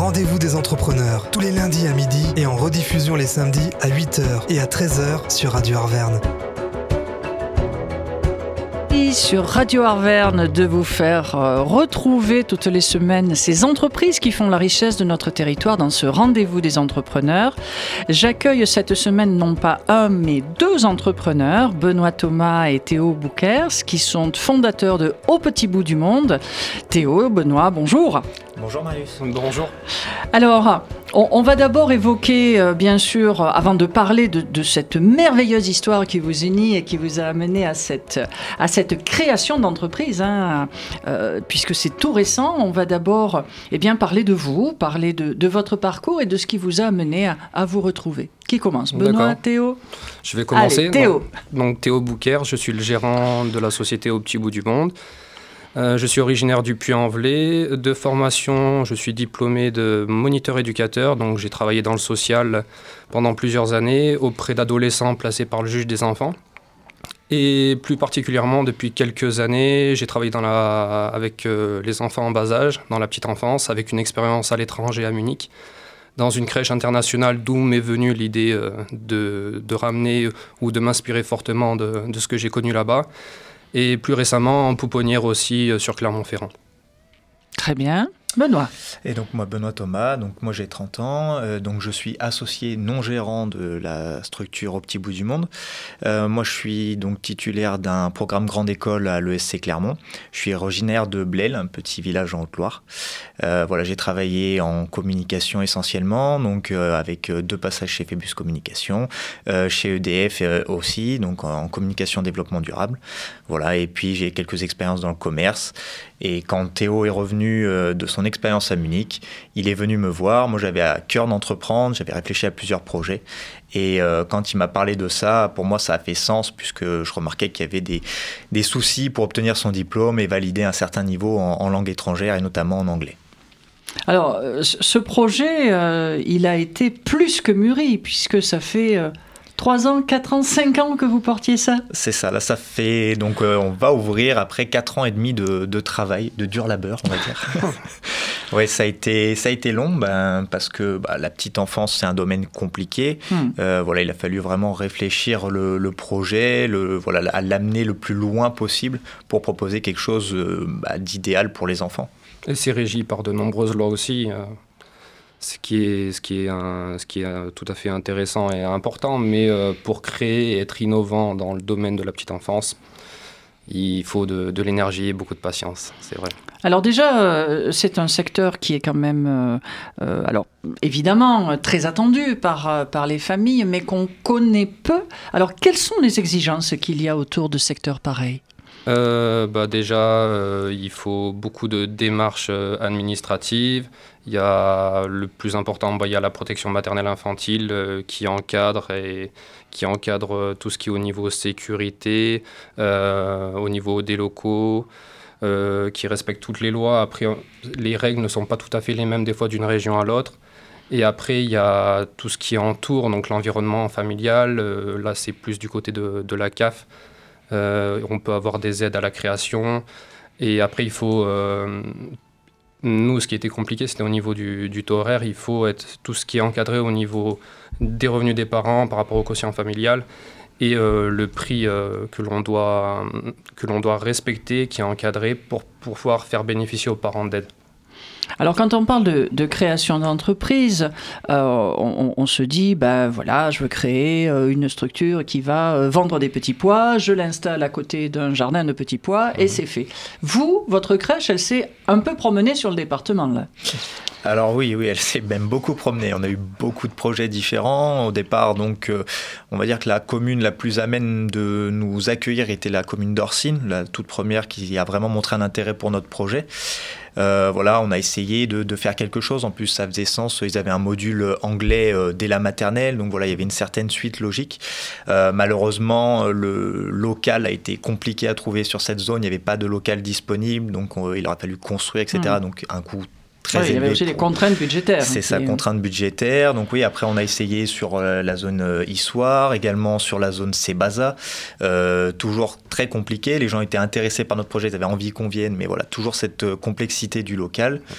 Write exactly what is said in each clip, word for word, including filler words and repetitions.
rendez-vous des entrepreneurs, tous les lundis à midi et en rediffusion les samedis à huit heures et à treize heures sur Radio Arverne. Sur Radio Arverne de vous faire euh, retrouver toutes les semaines ces entreprises qui font la richesse de notre territoire dans ce rendez-vous des entrepreneurs. J'accueille cette semaine non pas un mais deux entrepreneurs, Benoît Thomas et Théo Boukers, qui sont fondateurs de Au Petit Bout du Monde. Théo, Benoît, bonjour. Bonjour Marius. Bonjour. Alors, on, on va d'abord évoquer, euh, bien sûr, euh, avant de parler de, de cette merveilleuse histoire qui vous unit et qui vous a amené à cette, à cette création d'entreprise, hein, euh, puisque c'est tout récent, on va d'abord eh bien, parler de vous, parler de, de votre parcours et de ce qui vous a amené à, à vous retrouver. Qui commence ? Benoît, D'accord. Théo ? Je vais commencer. Allez, Théo. Donc, donc Théo Boukers, je suis le gérant de la société Au Petit Bout du Monde. Euh, je suis originaire du Puy-en-Velay. De formation, je suis diplômé de moniteur éducateur, donc j'ai travaillé dans le social pendant plusieurs années auprès d'adolescents placés par le juge des enfants. Et plus particulièrement, depuis quelques années, j'ai travaillé dans la, avec euh, les enfants en bas âge, dans la petite enfance, avec une expérience à l'étranger à Munich, dans une crèche internationale, d'où m'est venue l'idée euh, de, de ramener ou de m'inspirer fortement de, de ce que j'ai connu là-bas. Et plus récemment, en pouponnière aussi euh, sur Clermont-Ferrand. Très bien. Benoît. Et donc moi, Benoît Thomas, donc moi j'ai trente ans, euh, donc je suis associé non gérant de la structure Au Petit Bout du Monde. Euh, moi je suis donc titulaire d'un programme grande école à l'E S C Clermont. Je suis originaire de Blel, un petit village en Haute-Loire. Euh, voilà, j'ai travaillé en communication essentiellement, donc euh, avec deux passages chez Phébus Communication, euh, chez E D F euh, aussi, donc en communication développement durable. Voilà, et puis j'ai quelques expériences dans le commerce. Et quand Théo est revenu euh, de son expérience à Munich, il est venu me voir. Moi, j'avais à cœur d'entreprendre, j'avais réfléchi à plusieurs projets. Et euh, quand il m'a parlé de ça, pour moi, ça a fait sens, puisque je remarquais qu'il y avait des, des soucis pour obtenir son diplôme et valider un certain niveau en, en langue étrangère, et notamment en anglais. Alors, euh, ce projet, euh, il a été plus que mûri, puisque ça fait... Euh Trois ans, quatre ans, cinq ans que vous portiez ça ? C'est ça, là ça fait, donc euh, on va ouvrir après quatre ans et demi de, de travail, de dur labeur on va dire. Ouais, ça a été, ça a été long, ben, parce que bah, la petite enfance c'est un domaine compliqué, hmm. euh, voilà, il a fallu vraiment réfléchir le, le projet, le, voilà, à l'amener le plus loin possible pour proposer quelque chose euh, bah, d'idéal pour les enfants. Et c'est régi par de nombreuses lois aussi, euh... Ce qui est, ce qui est, un, ce qui est tout à fait intéressant et important, mais euh, pour créer et être innovant dans le domaine de la petite enfance, il faut de, de l'énergie et beaucoup de patience, c'est vrai. Alors déjà, euh, c'est un secteur qui est quand même, euh, euh, alors évidemment, très attendu par, euh, par les familles, mais qu'on connaît peu. Alors, quelles sont les exigences qu'il y a autour de secteurs pareils ? Euh, bah déjà, euh, il faut beaucoup de démarches euh, administratives. Il y a le plus important, bah, il y a la protection maternelle infantile euh, qui encadre et qui encadre euh, tout ce qui est au niveau sécurité, euh, au niveau des locaux, euh, qui respecte toutes les lois. Après, les règles ne sont pas tout à fait les mêmes des fois d'une région à l'autre. Et après, il y a tout ce qui entoure, donc l'environnement familial. Euh, là, c'est plus du côté de, de la C A F. Euh, on peut avoir des aides à la création. Et après, il faut... Euh, nous, ce qui était compliqué, c'était au niveau du, du taux horaire. Il faut être tout ce qui est encadré au niveau des revenus des parents par rapport au quotient familial et euh, le prix euh, que l'on doit, que l'on doit respecter, qui est encadré pour, pour pouvoir faire bénéficier aux parents d'aide. Alors, quand on parle de, de création d'entreprise, euh, on, on se dit, ben voilà, je veux créer euh, une structure qui va euh, vendre des petits pois, je l'installe à côté d'un jardin de petits pois, et mmh. c'est fait. Vous, votre crèche, elle s'est un peu promenée sur le département, là. Alors oui, oui, elle s'est même beaucoup promenée. On a eu beaucoup de projets différents. Au départ, donc, euh, on va dire que la commune la plus amène de nous accueillir était la commune d'Orsine, la toute première qui a vraiment montré un intérêt pour notre projet. Euh, voilà, on a essayé de, de faire quelque chose. En plus, ça faisait sens. Ils avaient un module anglais euh, dès la maternelle, donc voilà, il y avait une certaine suite logique. Euh, malheureusement, le local a été compliqué à trouver sur cette zone. Il n'y avait pas de local disponible, donc on, il aurait fallu construire, et cetera. Mmh. Donc un coût très ouais, élevé. Il y avait aussi pour... des contraintes budgétaires. C'est ça, contraintes budgétaires. Donc oui, après on a essayé sur euh, la zone euh, Issoire, également sur la zone Sébaza. Euh, toujours très compliqué. Les gens étaient intéressés par notre projet, ils avaient envie qu'on vienne, mais voilà, toujours cette euh, complexité du local.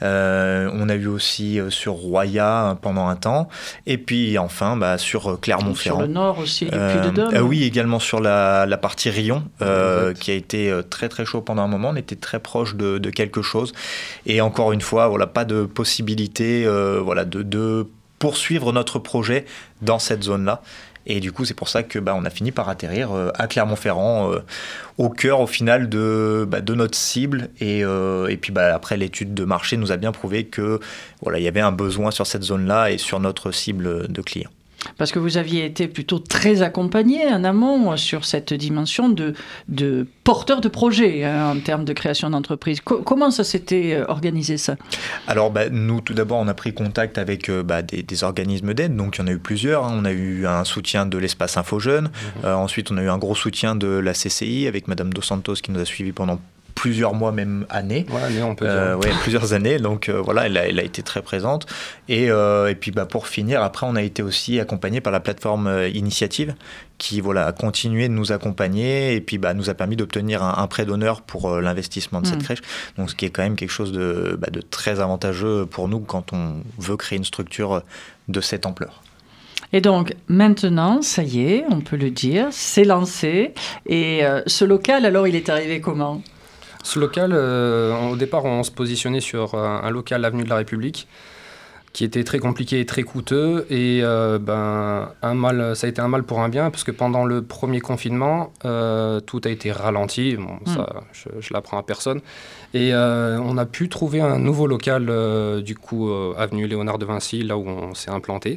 Euh, on a eu aussi euh, sur Roya pendant un temps. Et puis enfin bah, sur Clermont-Ferrand. Sur le nord aussi, du euh, Puy-de-Dôme. Euh, oui, également sur la, la partie Rion, euh, qui a été très très chaud pendant un moment. On était très proche de, de quelque chose. Et encore une fois, voilà, pas de possibilité euh, voilà, de, de poursuivre notre projet dans cette zone-là. Et du coup, c'est pour ça que bah, on a fini par atterrir euh, à Clermont-Ferrand, euh, au cœur au final de, bah, de notre cible. Et, euh, et puis bah, après, l'étude de marché nous a bien prouvé que voilà, il y avait un besoin sur cette zone-là et sur notre cible de clients. Parce que vous aviez été plutôt très accompagné en amont sur cette dimension de, de porteur de projet hein, en termes de création d'entreprise. Co- comment ça s'était organisé, ça ? Alors, bah, nous, tout d'abord, on a pris contact avec euh, bah, des, des organismes d'aide. Donc, il y en a eu plusieurs. Hein. On a eu un soutien de l'Espace Info Jeunes. Mmh. Euh, ensuite, on a eu un gros soutien de la C C I avec Madame Dos Santos qui nous a suivis pendant plusieurs mois, même années. Ouais, mais on peut euh, dire. Ouais, plusieurs années. Donc euh, voilà, elle a, elle a été très présente. Et, euh, et puis bah, pour finir, après, on a été aussi accompagné par la plateforme euh, Initiative qui voilà, a continué de nous accompagner et puis bah, nous a permis d'obtenir un, un prêt d'honneur pour euh, l'investissement de mmh. cette crèche. Donc ce qui est quand même quelque chose de, bah, de très avantageux pour nous quand on veut créer une structure de cette ampleur. Et donc, maintenant, ça y est, on peut le dire, c'est lancé. Et euh, ce local, alors, il est arrivé comment ? Ce local, euh, au départ, on se positionnait sur un, un local avenue de la République qui était très compliqué et très coûteux. Et euh, ben, un mal, ça a été un mal pour un bien, parce que pendant le premier confinement, euh, tout a été ralenti. Bon, mmh. ça, je, je l'apprends à personne. Et euh, on a pu trouver un nouveau local, euh, du coup, euh, avenue Léonard de Vinci, là où on s'est implanté.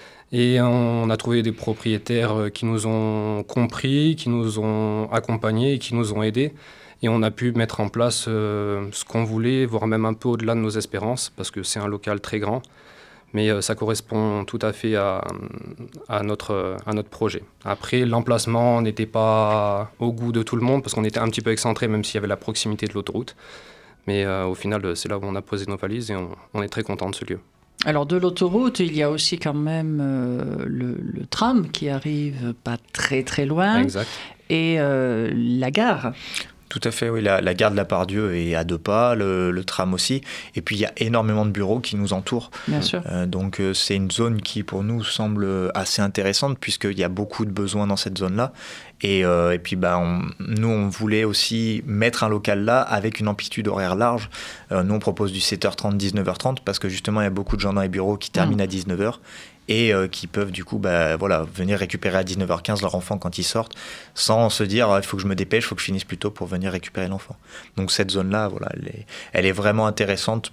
Et on a trouvé des propriétaires qui nous ont compris, qui nous ont accompagnés et qui nous ont aidés. Et on a pu mettre en place euh, ce qu'on voulait, voire même un peu au-delà de nos espérances, parce que c'est un local très grand. Mais euh, ça correspond tout à fait à, à, notre, à notre projet. Après, l'emplacement n'était pas au goût de tout le monde, parce qu'on était un petit peu excentré, même s'il y avait la proximité de l'autoroute. Mais euh, au final, c'est là où on a posé nos valises et on, on est très content de ce lieu. Alors, de l'autoroute, il y a aussi quand même euh, le, le tram qui arrive pas très très loin. Exact. Et euh, la gare. Tout à fait, oui. La, la gare de la Part-Dieu est à deux pas, le, le tram aussi. Et puis, il y a énormément de bureaux qui nous entourent. Bien sûr. Euh, donc, euh, c'est une zone qui, pour nous, semble assez intéressante puisqu'il y a beaucoup de besoins dans cette zone-là. Et, euh, et puis, bah, on, nous, on voulait aussi mettre un local là avec une amplitude horaire large. Euh, nous, on propose du sept heures trente, dix-neuf heures trente parce que, justement, il y a beaucoup de gens dans les bureaux qui terminent mmh. à dix-neuf heures. Et euh, qui peuvent du coup bah, voilà, venir récupérer à dix-neuf heures quinze leur enfant quand ils sortent, sans se dire il faut que je me dépêche, il faut que je finisse plus tôt pour venir récupérer l'enfant. Donc cette zone-là, voilà, elle, est, elle est vraiment intéressante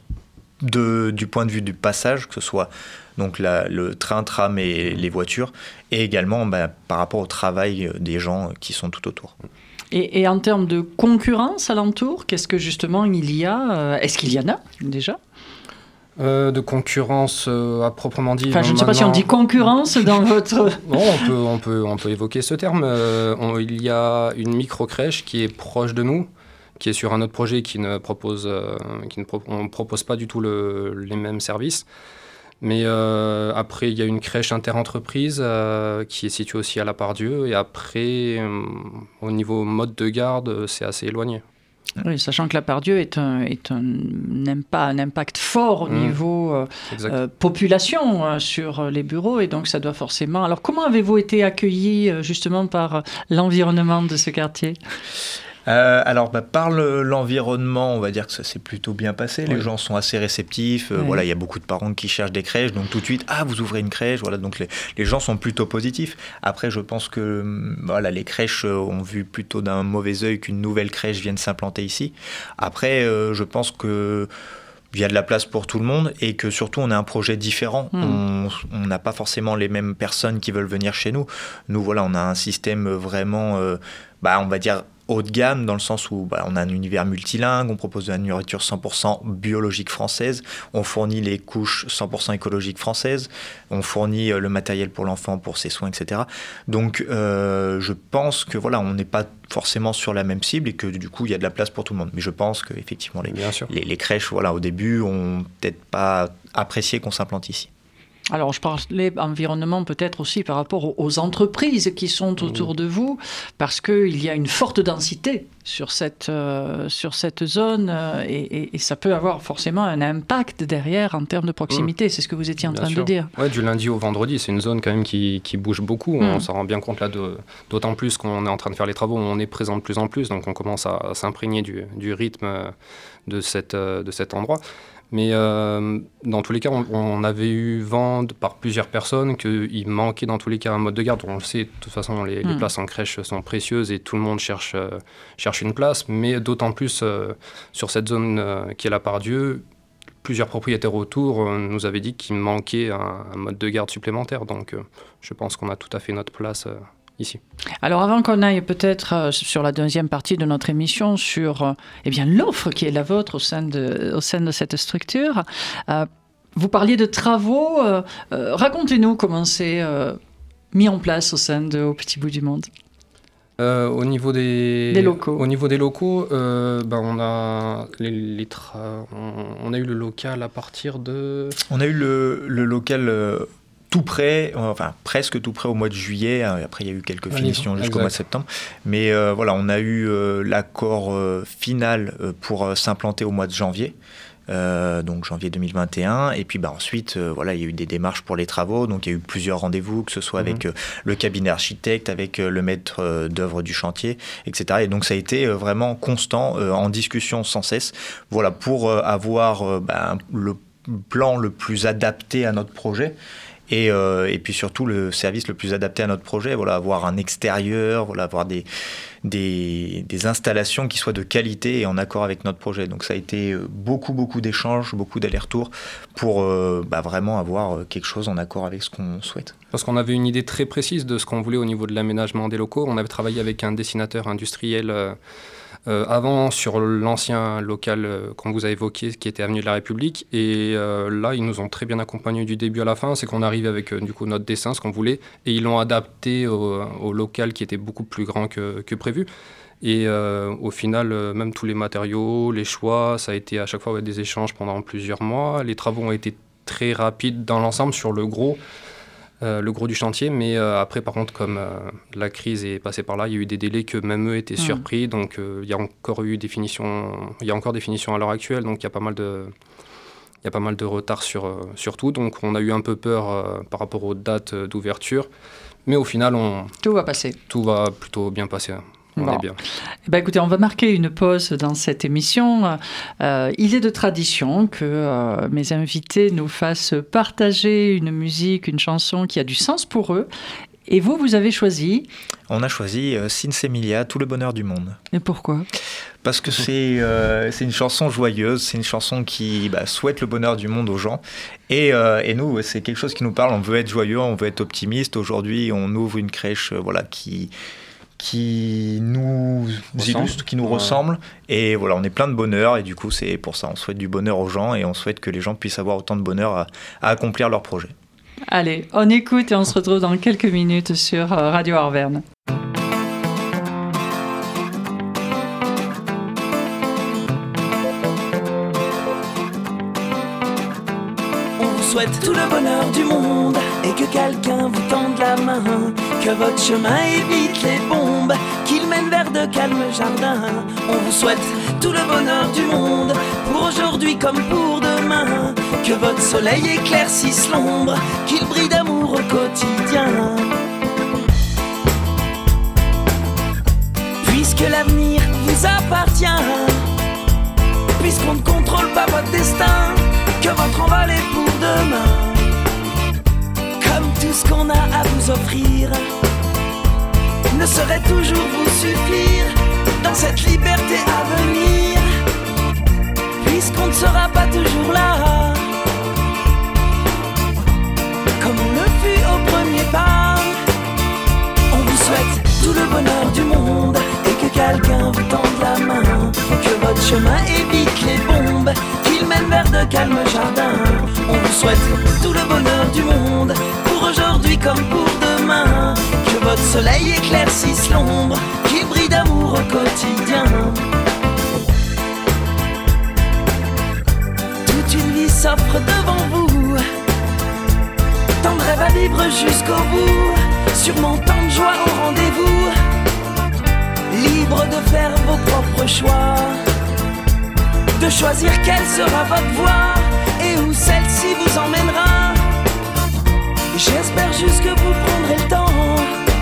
de, du point de vue du passage, que ce soit donc la, le train, tram et les voitures, et également bah, par rapport au travail des gens qui sont tout autour. Et, et en termes de concurrence alentour, qu'est-ce que justement il y a ? Est-ce qu'il y en a déjà ? Euh, de concurrence euh, à proprement dit. Enfin, je ne sais maintenant... pas si on dit concurrence dans votre... Non, on peut, on peut, on peut évoquer ce terme. Euh, on, il y a une micro-crèche qui est proche de nous, qui est sur un autre projet qui ne propose, euh, qui ne pro- on propose pas du tout le, les mêmes services. Mais euh, après, il y a une crèche interentreprise euh, qui est située aussi à la Part-Dieu. Et après, euh, au niveau mode de garde, c'est assez éloigné. Oui, sachant que la Part-Dieu est un, est un, n'aime pas un impact fort au mmh. niveau euh, euh, population euh, sur les bureaux, et donc ça doit forcément... Alors, comment avez-vous été accueillis euh, justement par l'environnement de ce quartier ? Euh, alors, bah, par le, l'environnement, on va dire que ça s'est plutôt bien passé. Les oui. gens sont assez réceptifs. Euh, oui. Voilà, il y a beaucoup de parents qui cherchent des crèches, donc tout de suite, ah, vous ouvrez une crèche. Voilà, donc les, les gens sont plutôt positifs. Après, je pense que voilà, les crèches ont vu plutôt d'un mauvais œil qu'une nouvelle crèche vienne s'implanter ici. Après, euh, je pense que il y a de la place pour tout le monde et que surtout on a un projet différent. Mmh. On n'a pas forcément les mêmes personnes qui veulent venir chez nous. Nous, voilà, on a un système vraiment, euh, bah, on va dire, haut de gamme, dans le sens où bah, on a un univers multilingue, on propose de la nourriture cent pour cent biologique française, on fournit les couches cent pour cent écologiques françaises, on fournit le matériel pour l'enfant, pour ses soins, et cetera. Donc euh, je pense que voilà, on n'est pas forcément sur la même cible et que du coup il y a de la place pour tout le monde. Mais je pense qu'effectivement les, les, les crèches voilà, au début ont peut-être pas apprécié qu'on s'implante ici. Alors, je parlais environnement peut-être aussi par rapport aux entreprises qui sont autour de vous, parce qu'il y a une forte densité sur cette, euh, sur cette zone euh, et, et, et ça peut avoir forcément un impact derrière en termes de proximité. Mmh. C'est ce que vous étiez en bien train sûr. de dire. Oui, du lundi au vendredi, c'est une zone quand même qui, qui bouge beaucoup. Mmh. On s'en rend bien compte là, de, d'autant plus qu'on est en train de faire les travaux, on est présent de plus en plus, donc on commence à, à s'imprégner du, du rythme de, cette, de cet endroit. Mais euh, dans tous les cas, on, on avait eu vent par plusieurs personnes qu'il manquait dans tous les cas un mode de garde. On le sait, de toute façon, les, mmh. les places en crèche sont précieuses et tout le monde cherche, euh, cherche une place. Mais d'autant plus euh, sur cette zone euh, qui est la Pardieu, plusieurs propriétaires autour euh, nous avaient dit qu'il manquait un, un mode de garde supplémentaire. Donc euh, je pense qu'on a tout à fait notre place euh, ici. Alors avant qu'on aille peut-être euh, sur la deuxième partie de notre émission sur euh, eh bien, l'offre qui est la vôtre au sein de, au sein de cette structure, euh, vous parliez de travaux. Euh, euh, racontez-nous comment c'est euh, mis en place au sein de Au Petit Bout du Monde. Euh, au niveau des, des locaux, au niveau des locaux euh, ben on, a les, les tra- on, on a eu le local à partir de... On a eu le, le local... Euh... tout près, enfin presque tout près au mois de juillet. Après, il y a eu quelques ouais, finitions jusqu'au exact. mois de septembre. Mais euh, voilà, on a eu euh, l'accord euh, final euh, pour euh, s'implanter au mois de janvier. Euh, donc janvier deux mille vingt et un. Et puis bah, ensuite, euh, voilà, il y a eu des démarches pour les travaux. Donc il y a eu plusieurs rendez-vous, que ce soit mmh. avec euh, le cabinet architecte, avec euh, le maître euh, d'œuvre du chantier, et cetera. Et donc ça a été euh, vraiment constant, euh, en discussion sans cesse. Voilà, pour euh, avoir euh, bah, le plan le plus adapté à notre projet. Et, euh, et puis surtout le service le plus adapté à notre projet, voilà, avoir un extérieur, voilà, avoir des, des, des installations qui soient de qualité et en accord avec notre projet. Donc ça a été beaucoup, beaucoup d'échanges, beaucoup d'allers-retours pour euh, bah, vraiment avoir quelque chose en accord avec ce qu'on souhaite. Parce qu'on avait une idée très précise de ce qu'on voulait au niveau de l'aménagement des locaux. On avait travaillé avec un dessinateur industriel euh, Euh, avant, sur l'ancien local euh, qu'on vous a évoqué, qui était Avenue de la République. Et euh, là, ils nous ont très bien accompagnés du début à la fin. C'est qu'on arrive avec euh, du coup, notre dessin, ce qu'on voulait. Et ils l'ont adapté au, au local qui était beaucoup plus grand que, que prévu. Et euh, au final, euh, même tous les matériaux, les choix, ça a été à chaque fois ouais, des échanges pendant plusieurs mois. Les travaux ont été très rapides dans l'ensemble sur le gros. Euh, le gros du chantier, mais euh, après par contre comme euh, la crise est passée par là, il y a eu des délais que même eux étaient mmh. surpris, donc euh, il y a encore eu des finitions, il y a encore des finitions à l'heure actuelle, donc il y a pas mal de, il y a pas mal de retard sur, euh, sur tout, donc on a eu un peu peur euh, par rapport aux dates d'ouverture, mais au final on... Tout va passer. Tout va plutôt bien passer. On bon. est bien. Eh ben, écoutez, on va marquer une pause dans cette émission. Euh, il est de tradition que euh, mes invités nous fassent partager une musique, une chanson qui a du sens pour eux. Et vous, vous avez choisi ? On a choisi euh, Sinsemilia, Tout le bonheur du monde. Et pourquoi ? Parce que c'est, euh, c'est une chanson joyeuse, c'est une chanson qui bah, souhaite le bonheur du monde aux gens. Et, euh, et nous, c'est quelque chose qui nous parle. On veut être joyeux, on veut être optimiste. Aujourd'hui, on ouvre une crèche euh, voilà, qui... qui nous illustre, qui nous ouais. ressemble. Et voilà, on est plein de bonheur. Et du coup, c'est pour ça, on souhaite du bonheur aux gens et on souhaite que les gens puissent avoir autant de bonheur à, à accomplir leurs projets. Allez, on écoute et on se retrouve dans quelques minutes sur Radio Arverne. On vous souhaite tout le bonheur du monde et que quelqu'un vous tende la main. Que votre chemin évite les bombes, qu'il mène vers de calmes jardins. On vous souhaite tout le bonheur du monde, pour aujourd'hui comme pour demain. Que votre soleil éclaircisse l'ombre, qu'il brille d'amour au quotidien. Puisque l'avenir vous appartient, puisqu'on ne contrôle pas votre destin, que votre envol est pour demain. Comme tout ce qu'on a à vous offrir ne saurait toujours vous suffire dans cette liberté à venir, puisqu'on ne sera pas toujours là, comme on le fut au premier pas. On vous souhaite tout le bonheur du monde et que quelqu'un vous tende la main. Que votre chemin évite les bombes, qu'il mène vers de calmes jardins. On vous souhaite tout le bonheur du monde, pour aujourd'hui comme pour demain. Que votre soleil éclaircisse l'ombre, qu'il brille d'amour au quotidien. Toute une vie s'offre devant vous, rêve à vivre jusqu'au bout, sûrement tant de joie au rendez-vous. Libre de faire vos propres choix, de choisir quelle sera votre voie et où celle-ci vous emmènera. J'espère juste que vous prendrez le temps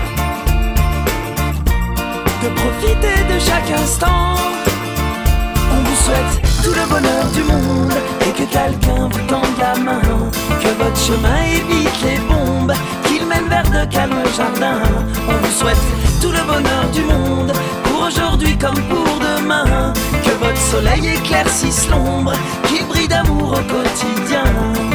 de profiter de chaque instant. On vous souhaite tout le bonheur du monde et que quelqu'un vous tende la main, que votre chemin évite les bombes, qu'il mène vers de calmes jardins. On vous souhaite tout le bonheur du monde, pour aujourd'hui comme pour demain, que votre soleil éclaircisse l'ombre, qu'il brille d'amour au quotidien.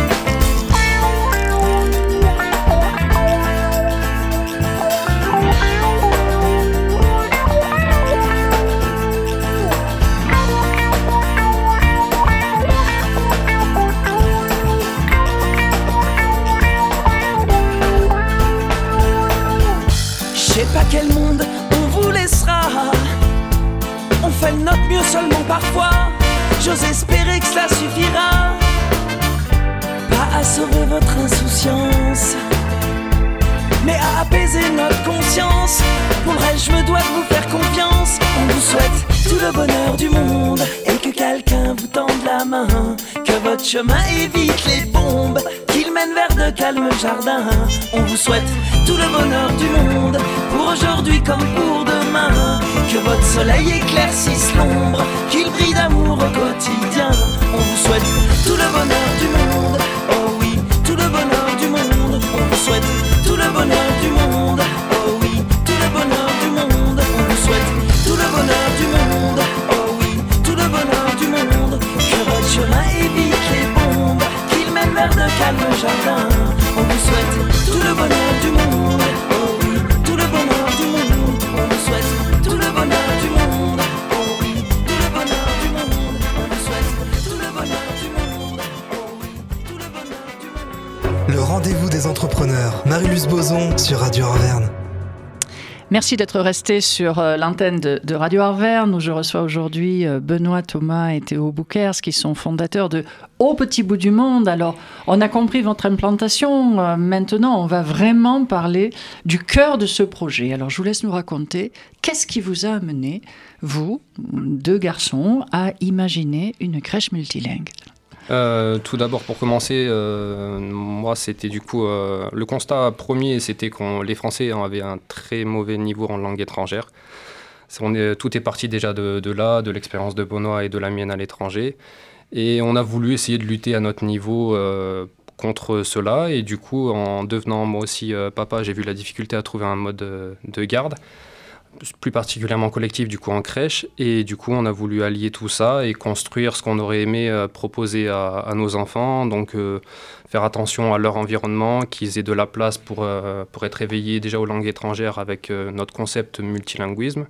Je sais pas quel monde on vous laissera, on fait de notre mieux seulement parfois. J'ose espérer que cela suffira, pas à sauver votre insouciance, mais à apaiser notre conscience. Pour le reste je me dois de vous faire confiance. On vous souhaite tout le bonheur du monde et que quelqu'un vous tende la main, que votre chemin évite les bombes, qu'il mène vers de calmes jardins. On vous souhaite tout le bonheur du monde, pour aujourd'hui comme pour demain, que votre soleil éclaircisse l'ombre, qu'il brille d'amour au quotidien. On vous souhaite tout le bonheur du monde, oh oui, tout le bonheur du monde. On vous souhaite tout le bonheur du monde, oh oui, tout le bonheur du monde. On vous souhaite tout le bonheur du monde, oh oui, tout le bonheur du monde, que votre chemin évite les bombes, qu'il mène vers de calmes jardins. On vous souhaite tout le bonheur du monde, oh oui, tout le bonheur du monde. On vous souhaite tout le bonheur du monde, oh oui, tout le bonheur du monde. On vous souhaite tout le bonheur du monde, oh oui, tout le bonheur du monde. Le rendez-vous des entrepreneurs. Marie-Luce Boson sur Radio Arverne. Merci d'être resté sur euh, l'antenne de, de Radio Arverne, où je reçois aujourd'hui euh, Benoît Thomas et Théo Boukers, qui sont fondateurs de Au Petit Bout du Monde. Alors, on a compris votre implantation. Euh, maintenant, on va vraiment parler du cœur de ce projet. Alors, je vous laisse nous raconter qu'est-ce qui vous a amené, vous, deux garçons, à imaginer une crèche multilingue. Euh, tout d'abord, pour commencer, euh, moi, c'était du coup euh, le constat premier, c'était que les Français avaient un très mauvais niveau en langue étrangère. On est, tout est parti déjà de, de là, de l'expérience de Benoît et de la mienne à l'étranger, et on a voulu essayer de lutter à notre niveau euh, contre cela. Et du coup, en devenant moi aussi euh, papa, j'ai vu la difficulté à trouver un mode de, de garde, plus particulièrement collectif du coup en crèche, et du coup on a voulu allier tout ça et construire ce qu'on aurait aimé euh, proposer à, à nos enfants, donc euh, faire attention à leur environnement, qu'ils aient de la place pour, euh, pour être éveillés déjà aux langues étrangères avec euh, notre concept multilinguisme,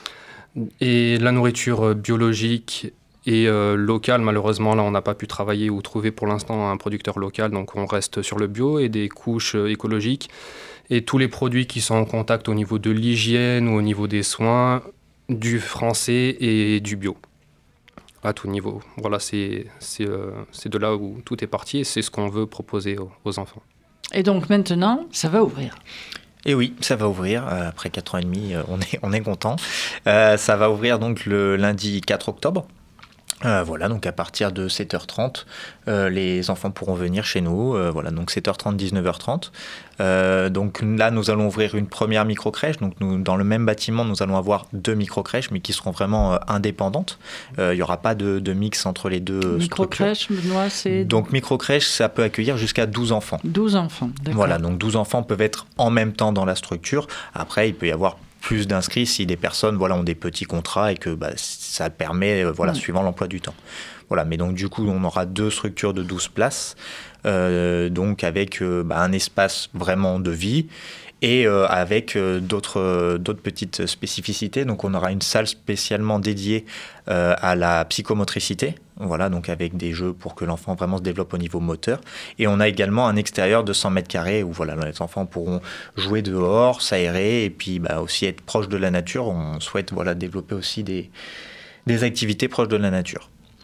et la nourriture biologique et euh, locale. Malheureusement là on n'a pas pu travailler ou trouver pour l'instant un producteur local, donc on reste sur le bio et des couches euh, écologiques. Et tous les produits qui sont en contact au niveau de l'hygiène ou au niveau des soins, du français et du bio, à tout niveau. Voilà, c'est, c'est, euh, c'est de là où tout est parti et c'est ce qu'on veut proposer aux, aux enfants. Et donc maintenant, ça va ouvrir. Et oui, ça va ouvrir. Euh, après quatre ans et demi, euh, on est, on est content. Euh, ça va ouvrir donc le lundi quatre octobre. Euh, voilà, donc à partir de sept heures trente, euh, les enfants pourront venir chez nous. Euh, voilà, donc sept heures trente, dix-neuf heures trente. Euh, donc là, nous allons ouvrir une première micro-crèche. Donc nous, dans le même bâtiment, nous allons avoir deux micro-crèches, mais qui seront vraiment euh, indépendantes. Euh, il n'y aura pas de, de mix entre les deux micro-crèche, Benoît, c'est... Donc micro-crèche, ça peut accueillir jusqu'à douze enfants. douze enfants, d'accord. Voilà, donc douze enfants peuvent être en même temps dans la structure. Après, il peut y avoir plus d'inscrits si des personnes voilà, ont des petits contrats et que bah, ça permet, euh, voilà, ouais. suivant l'emploi du temps. Voilà, mais donc du coup, on aura deux structures de douze places, euh, donc avec euh, bah, un espace vraiment de vie et euh, avec euh, d'autres, euh, d'autres petites spécificités. Donc on aura une salle spécialement dédiée euh, à la psychomotricité, voilà, donc avec des jeux pour que l'enfant vraiment se développe au niveau moteur. Et on a également un extérieur de cent mètres carrés où voilà, les enfants pourront jouer dehors, s'aérer et puis bah, aussi être proches de la nature. On souhaite voilà, développer aussi des, des activités proches de la nature.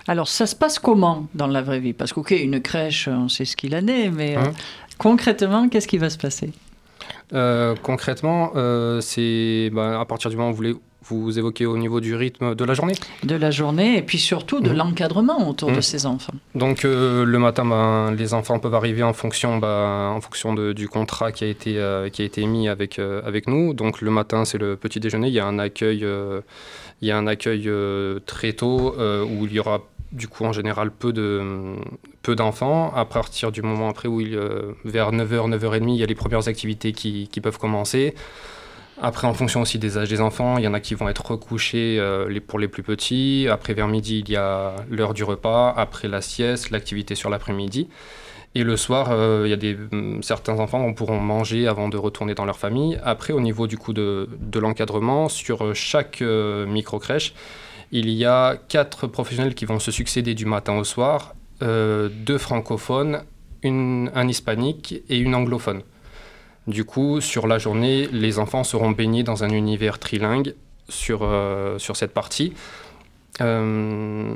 Alors, ça se passe comment dans la vraie vie? Parce qu'ok, une crèche, on sait ce qu'il en est, mais euh, Mmh. concrètement, qu'est-ce qui va se passer? Euh, concrètement, euh, c'est bah, à partir du moment où vous, voulez, vous évoquez au niveau du rythme de la journée. De la journée et puis surtout de Mmh. l'encadrement autour Mmh. de ces enfants. Donc euh, le matin, ben, les enfants peuvent arriver en fonction, ben, en fonction de, du contrat qui a été, euh, qui a été émis avec, euh, avec nous. Donc le matin, c'est le petit déjeuner. Il y a un accueil, euh, il y a un accueil euh, très tôt euh, où il y aura du coup en général peu, de, peu d'enfants. À partir du moment après où il, euh, vers neuf heures, neuf heures trente, il y a les premières activités qui, qui peuvent commencer. Après, en fonction aussi des âges des enfants, il y en a qui vont être recouchés euh, les, pour les plus petits. Après, vers midi, il y a l'heure du repas. Après, la sieste, l'activité sur l'après-midi. Et le soir, euh, il y a des, certains enfants qui pourront manger avant de retourner dans leur famille. Après, au niveau du coup de, de l'encadrement, sur chaque euh, micro-crèche, il y a quatre professionnels qui vont se succéder du matin au soir, euh, deux francophones, une, un hispanique et une anglophone. Du coup, sur la journée, les enfants seront baignés dans un univers trilingue sur, euh, sur cette partie. Euh...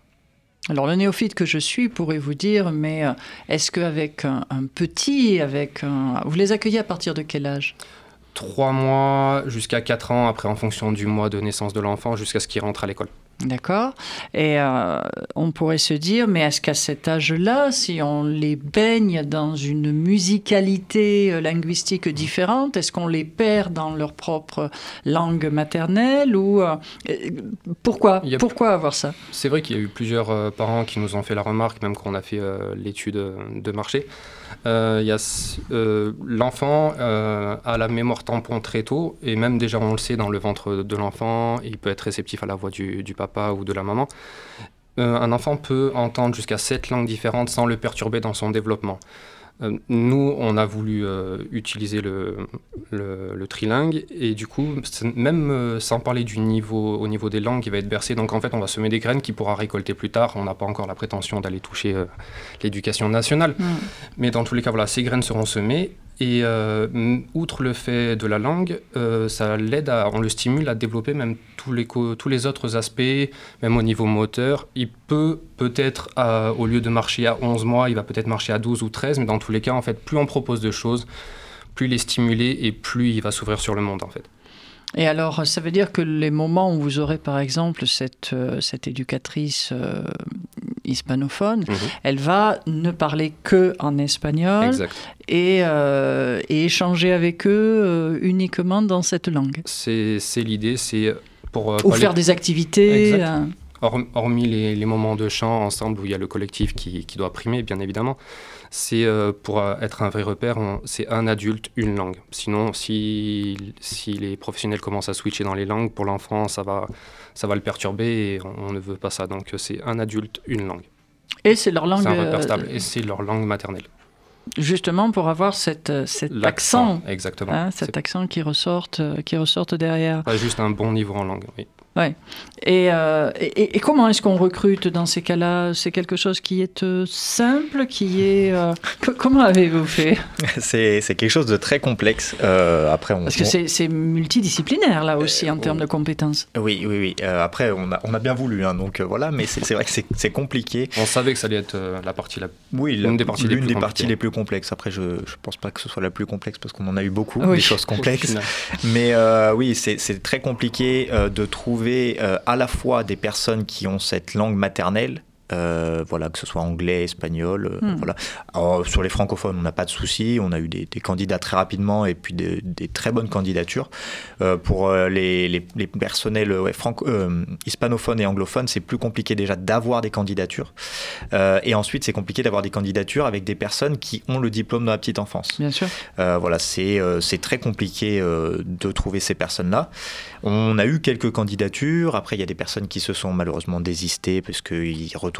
Alors, le néophyte que je suis pourrait vous dire, mais est-ce qu'avec un, un petit, avec un... vous les accueillez à partir de quel âge? Trois mois jusqu'à quatre ans, après en fonction du mois de naissance de l'enfant, jusqu'à ce qu'il rentre à l'école. D'accord. Et euh, on pourrait se dire, mais est-ce qu'à cet âge-là, si on les baigne dans une musicalité linguistique différente, est-ce qu'on les perd dans leur propre langue maternelle ou euh, pourquoi a... pourquoi avoir ça? C'est vrai qu'il y a eu plusieurs euh, parents qui nous ont fait la remarque, même quand on a fait euh, l'étude de marché. Euh, il y a, euh, l'enfant euh, a la mémoire tampon très tôt, et même déjà on le sait dans le ventre de l'enfant, il peut être réceptif à la voix du, du papa ou de la maman. Euh, un enfant peut entendre jusqu'à sept langues différentes sans le perturber dans son développement. Euh, nous, on a voulu euh, utiliser le, le, le trilingue, et du coup, même euh, sans parler du niveau, au niveau des langues, il va être bercé. Donc en fait, on va semer des graines qu'il pourra récolter plus tard. On n'a pas encore la prétention d'aller toucher euh, l'éducation nationale. Mmh. Mais dans tous les cas, voilà, ces graines seront semées. Et euh, outre le fait de la langue, euh, ça l'aide à, on le stimule à développer même tous les, co- tous les autres aspects, même au niveau moteur. Il peut peut-être, euh, au lieu de marcher à onze mois, il va peut-être marcher à douze ou treize, mais dans tous les cas, en fait, plus on propose de choses, plus il est stimulé et plus il va s'ouvrir sur le monde, en fait. Et alors, ça veut dire que les moments où vous aurez, par exemple, cette, euh, cette éducatrice euh, hispanophone, mmh. elle va ne parler que en espagnol exact. Et, euh, et échanger avec eux euh, uniquement dans cette langue. C'est, c'est l'idée, c'est pour... Euh, Ou faire des activités. Euh... Hormis les, les moments de chant ensemble où il y a le collectif qui, qui doit primer, bien évidemment, c'est euh, pour euh, être un vrai repère, on, c'est un adulte, une langue. Sinon, si, si les professionnels commencent à switcher dans les langues, pour l'enfant, ça va, ça va le perturber et on, on ne veut pas ça. Donc, c'est un adulte, une langue. Et c'est leur langue... C'est un repère stable, euh, et c'est leur langue maternelle. Justement pour avoir cette, cet L'accent, accent, exactement. Hein, cet c'est... accent qui ressorte, qui ressorte derrière. Pas juste un bon niveau en langue, oui. Ouais. Et, euh, et, et comment est-ce qu'on recrute dans ces cas-là? C'est quelque chose qui est euh, simple, qui est... Euh... Comment avez-vous fait? c'est, c'est quelque chose de très complexe. Euh, après, on, Parce que on... c'est, c'est multidisciplinaire, là aussi, euh, en termes on... de compétences. Oui, oui, oui. Euh, après, on a, on a bien voulu, hein, donc euh, voilà, mais c'est, c'est vrai que c'est, c'est compliqué. On savait que ça allait être euh, la partie la... Oui, l'une la, des, parties, l'une les, plus des parties les plus complexes. Après, je ne pense pas que ce soit la plus complexe, parce qu'on en a eu beaucoup, oui. des choses complexes. Mais euh, oui, c'est, c'est très compliqué euh, de trouver Euh, à la fois des personnes qui ont cette langue maternelle, euh, voilà, que ce soit anglais, espagnol, euh, mm. voilà. Alors, sur les francophones, on n'a pas de souci, on a eu des, des candidats très rapidement et puis des, des très bonnes candidatures. Euh, pour euh, les, les, les personnels ouais, franco, euh, hispanophones et anglophones, c'est plus compliqué déjà d'avoir des candidatures. Euh, et ensuite, c'est compliqué d'avoir des candidatures avec des personnes qui ont le diplôme de la petite enfance. Bien sûr. Euh, voilà, c'est, euh, c'est très compliqué euh, de trouver ces personnes-là. On a eu quelques candidatures. Après, il y a des personnes qui se sont malheureusement désistées parce qu'ils retournent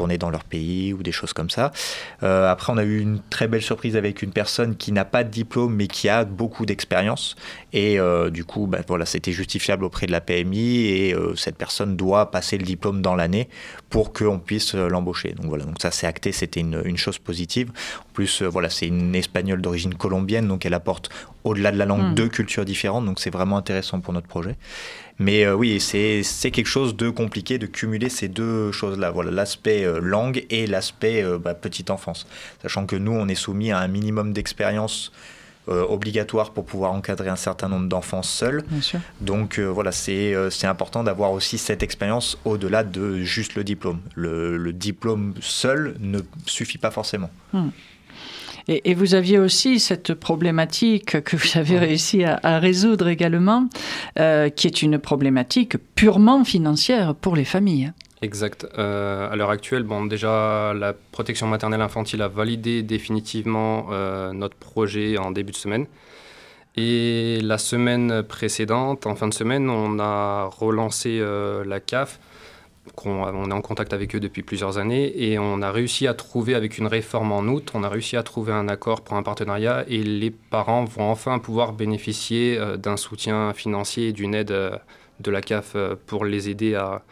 retourner dans leur pays ou des choses comme ça. Euh, après, on a eu une très belle surprise avec une personne qui n'a pas de diplôme mais qui a beaucoup d'expérience. Et euh, du coup, bah, voilà, c'était justifiable auprès de la P M I et euh, cette personne doit passer le diplôme dans l'année pour qu'on puisse euh, l'embaucher. Donc voilà, donc ça c'est acté, c'était une, une chose positive. En plus, euh, voilà, c'est une Espagnole d'origine colombienne, donc elle apporte au-delà de la langue mmh. deux cultures différentes, donc c'est vraiment intéressant pour notre projet. Mais euh, oui, c'est, c'est quelque chose de compliqué de cumuler ces deux choses-là, voilà, l'aspect euh, langue et l'aspect euh, bah, petite enfance. Sachant que nous, on est soumis à un minimum d'expérience euh, obligatoire pour pouvoir encadrer un certain nombre d'enfants seuls. Bien sûr. Donc euh, voilà, c'est, euh, c'est important d'avoir aussi cette expérience au-delà de juste le diplôme. Le, le diplôme seul ne suffit pas forcément. Mmh. Et, et vous aviez aussi cette problématique que vous avez réussi à, à résoudre également, euh, qui est une problématique purement financière pour les familles. Exact. Euh, à l'heure actuelle, bon, déjà, la protection maternelle infantile a validé définitivement euh, notre projet en début de semaine. Et la semaine précédente, en fin de semaine, on a relancé euh, la C A F. On, on est en contact avec eux depuis plusieurs années et on a réussi à trouver, avec une réforme en août, on a réussi à trouver un accord pour un partenariat et les parents vont enfin pouvoir bénéficier euh, d'un soutien financier et d'une aide euh, de la C A F euh, pour les aider à,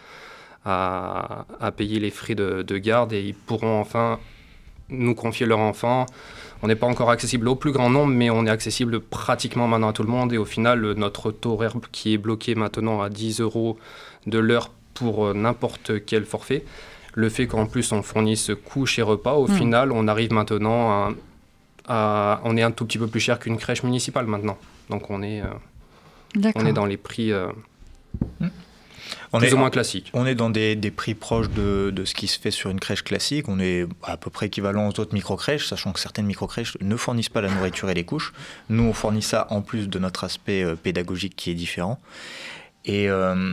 à, à payer les frais de, de garde et ils pourront enfin nous confier leur enfant. On n'est pas encore accessible au plus grand nombre, mais on est accessible pratiquement maintenant à tout le monde et au final, notre taux horaire qui est bloqué maintenant à dix euros de l'heure pour n'importe quel forfait. Le fait qu'en plus on fournisse couches et repas, au mmh. final on arrive maintenant à, à... On est un tout petit peu plus cher qu'une crèche municipale maintenant. Donc on est, euh, on est dans les prix euh, mmh. on plus est, ou moins classiques. On est dans des, des prix proches de, de ce qui se fait sur une crèche classique. On est à peu près équivalent aux autres micro-crèches, sachant que certaines micro-crèches ne fournissent pas la nourriture et les couches. Nous on fournit ça en plus de notre aspect euh, pédagogique qui est différent. Et... Euh,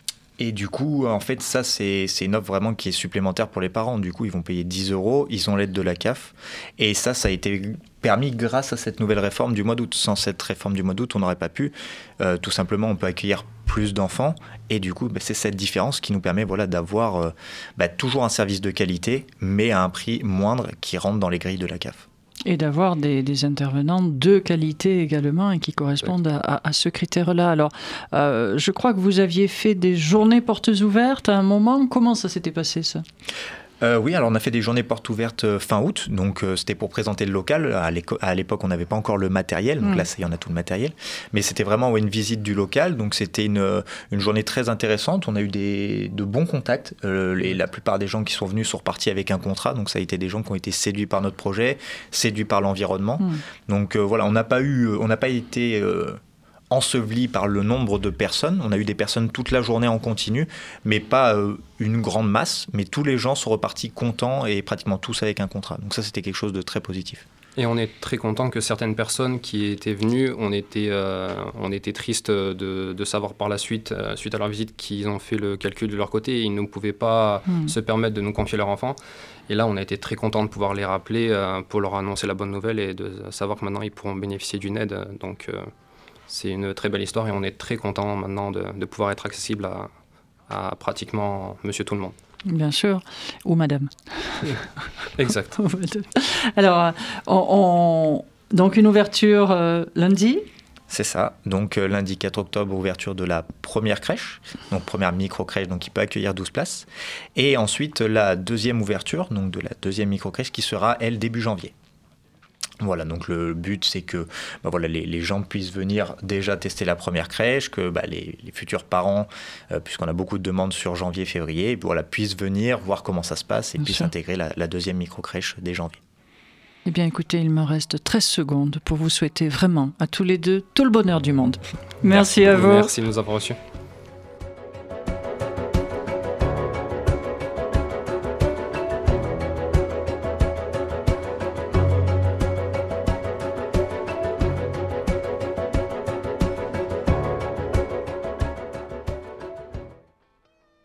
Et du coup, en fait, ça, c'est, c'est une offre vraiment qui est supplémentaire pour les parents. Du coup, ils vont payer dix euros, ils ont l'aide de la C A F. Et ça, ça a été permis grâce à cette nouvelle réforme du mois d'août. Sans cette réforme du mois d'août, on n'aurait pas pu. Euh, tout simplement, on peut accueillir plus d'enfants. Et du coup, bah, c'est cette différence qui nous permet voilà, d'avoir euh, bah, toujours un service de qualité, mais à un prix moindre qui rentre dans les grilles de la C A F. Et d'avoir des, des intervenants de qualité également et qui correspondent à, à, à ce critère-là. Alors, euh, je crois que vous aviez fait des journées portes ouvertes à un moment. Comment ça s'était passé, ça ? Euh, oui, alors on a fait des journées portes ouvertes fin août, donc euh, c'était pour présenter le local. À, à l'époque, on n'avait pas encore le matériel, donc mmh. là, ça y est, on a tout le matériel. Mais c'était vraiment ouais, une visite du local, donc c'était une, une journée très intéressante. On a eu des, de bons contacts. Euh, les, la plupart des gens qui sont venus sont repartis avec un contrat, donc ça a été des gens qui ont été séduits par notre projet, séduits par l'environnement. Mmh. Donc euh, voilà, on n'a pas eu, on n'a pas été... Euh, enseveli par le nombre de personnes. On a eu des personnes toute la journée en continu, mais pas euh, une grande masse, mais tous les gens sont repartis contents et pratiquement tous avec un contrat. Donc ça, c'était quelque chose de très positif. Et on est très content que certaines personnes qui étaient venues, on était, euh, on était triste de, de savoir par la suite, euh, suite à leur visite, qu'ils ont fait le calcul de leur côté et ils ne pouvaient pas mmh. se permettre de nous confier leur enfant. Et là, on a été très content de pouvoir les rappeler euh, pour leur annoncer la bonne nouvelle et de savoir que maintenant, ils pourront bénéficier d'une aide. Donc, euh, c'est une très belle histoire et on est très content maintenant de, de pouvoir être accessible à, à pratiquement monsieur tout le monde. Bien sûr, ou madame. Exact. Alors, on, on, donc une ouverture euh, lundi ? C'est ça, donc euh, lundi quatre octobre, ouverture de la première crèche, donc première micro-crèche, donc qui peut accueillir douze places. Et ensuite, la deuxième ouverture, donc de la deuxième micro-crèche qui sera, elle, début janvier. Voilà, donc le but, c'est que bah voilà, les, les gens puissent venir déjà tester la première crèche, que bah, les, les futurs parents, euh, puisqu'on a beaucoup de demandes sur janvier, février, voilà, puissent venir voir comment ça se passe et Bien puissent sûr. intégrer la, la deuxième micro-crèche dès janvier. Eh bien, écoutez, il me reste treize secondes pour vous souhaiter vraiment, à tous les deux, tout le bonheur du monde. Merci, Merci à vous. Merci de nous avoir reçus.